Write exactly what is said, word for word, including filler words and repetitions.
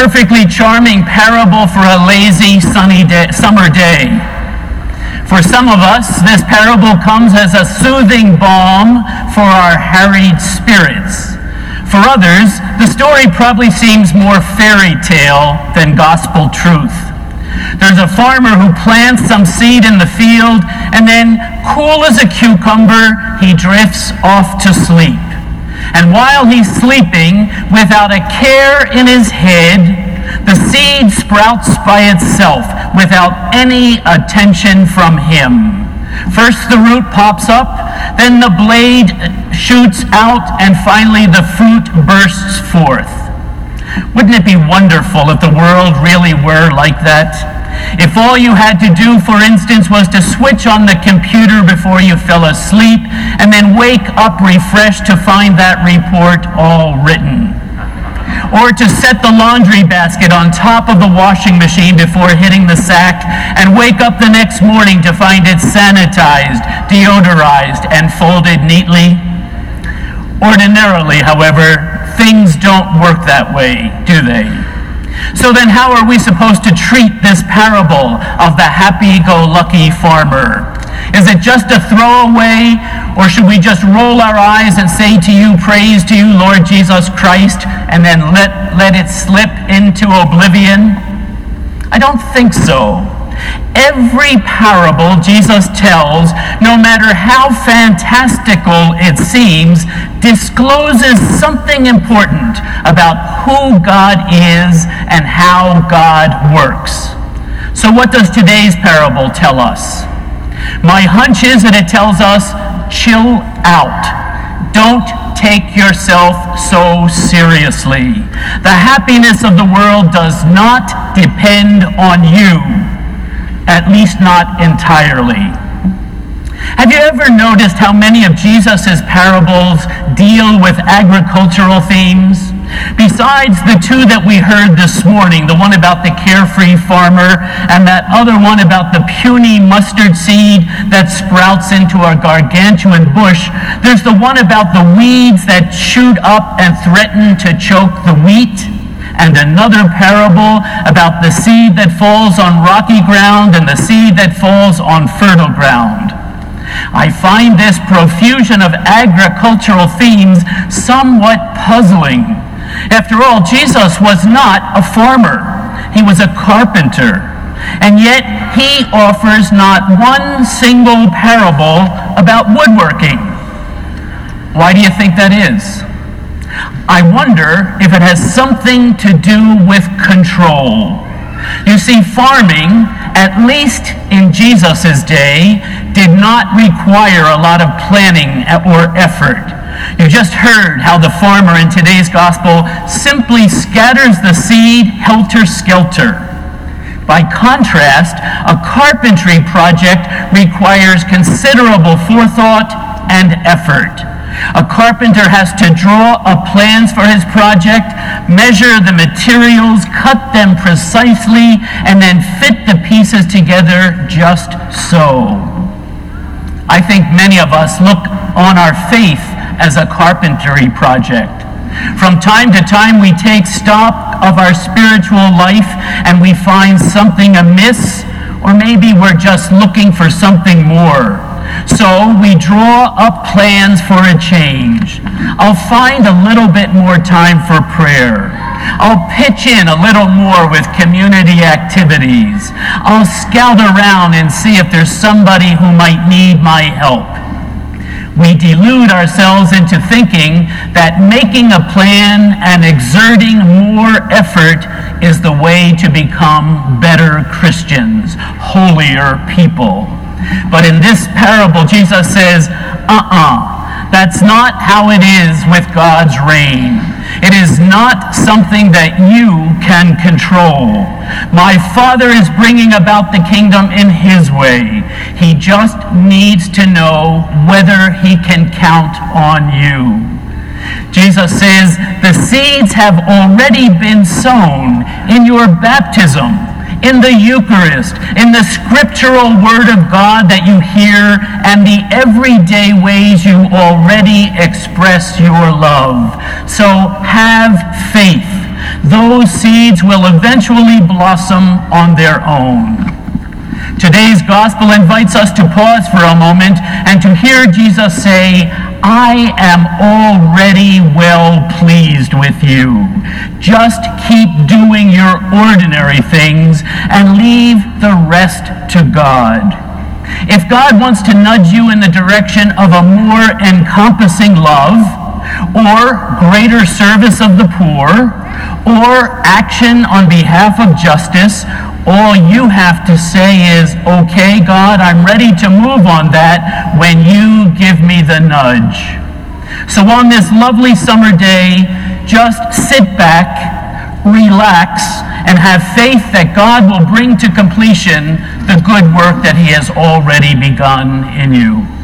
perfectly charming parable for a lazy, sunny day, summer day. For some of us, this parable comes as a soothing balm for our harried spirits. For others, the story probably seems more fairy tale than gospel truth. There's a farmer who plants some seed in the field, and then, cool as a cucumber, he drifts off to sleep. And while he's sleeping, without a care in his head, the seed sprouts by itself without any attention from him. First the root pops up, then the blade shoots out, and finally the fruit bursts forth. Wouldn't it be wonderful if the world really were like that? If all you had to do, for instance, was to switch on the computer before you fell asleep and then wake up refreshed to find that report all written. Or to set the laundry basket on top of the washing machine before hitting the sack and wake up the next morning to find it sanitized, deodorized, and folded neatly. Ordinarily, however, things don't work that way, do they? So then how are we supposed to treat this parable of the happy-go-lucky farmer? Is it just a throwaway, or should we just roll our eyes and say to you, praise to you, Lord Jesus Christ, and then let, let it slip into oblivion? I don't think so. Every parable Jesus tells, no matter how fantastical it seems, discloses something important about who God is and how God works. So what does today's parable tell us? My hunch is that it tells us, chill out. Don't take yourself so seriously. The happiness of the world does not depend on you. At least not entirely. Have you ever noticed how many of Jesus' parables deal with agricultural themes? Besides the two that we heard this morning, the one about the carefree farmer and that other one about the puny mustard seed that sprouts into a gargantuan bush, there's the one about the weeds that shoot up and threaten to choke the wheat, and another parable about the seed that falls on rocky ground and the seed that falls on fertile ground. I find this profusion of agricultural themes somewhat puzzling. After all, Jesus was not a farmer. He was a carpenter. And yet he offers not one single parable about woodworking. Why do you think that is? I wonder if it has something to do with control. You see, farming, at least in Jesus' day, did not require a lot of planning or effort. You just heard how the farmer in today's gospel simply scatters the seed helter-skelter. By contrast, a carpentry project requires considerable forethought and effort. A carpenter has to draw up plans for his project, measure the materials, cut them precisely, and then fit the pieces together just so. I think many of us look on our faith as a carpentry project. From time to time, we take stock of our spiritual life and we find something amiss, or maybe we're just looking for something more. So we draw up plans for a change. I'll find a little bit more time for prayer. I'll pitch in a little more with community activities. I'll scout around and see if there's somebody who might need my help. We delude ourselves into thinking that making a plan and exerting more effort is the way to become better Christians, holier people. But in this parable, Jesus says, uh-uh, that's not how it is with God's reign. It is not something that you can control. My Father is bringing about the kingdom in his way. He just needs to know whether he can count on you. Jesus says, the seeds have already been sown in your baptism, in the Eucharist, in the scriptural word of God that you hear, and the everyday ways you already express your love. So have faith. those seeds will eventually blossom on their own. Today's gospel invites us to pause for a moment and to hear Jesus say, I am already well pleased with you. Just keep doing your ordinary things and leave the rest to God. If God wants to nudge you in the direction of a more encompassing love, or greater service of the poor, or action on behalf of justice, all you have to say is, okay, God, I'm ready to move on that when you give me the nudge. So on this lovely summer day, just sit back, relax, and have faith that God will bring to completion the good work that he has already begun in you.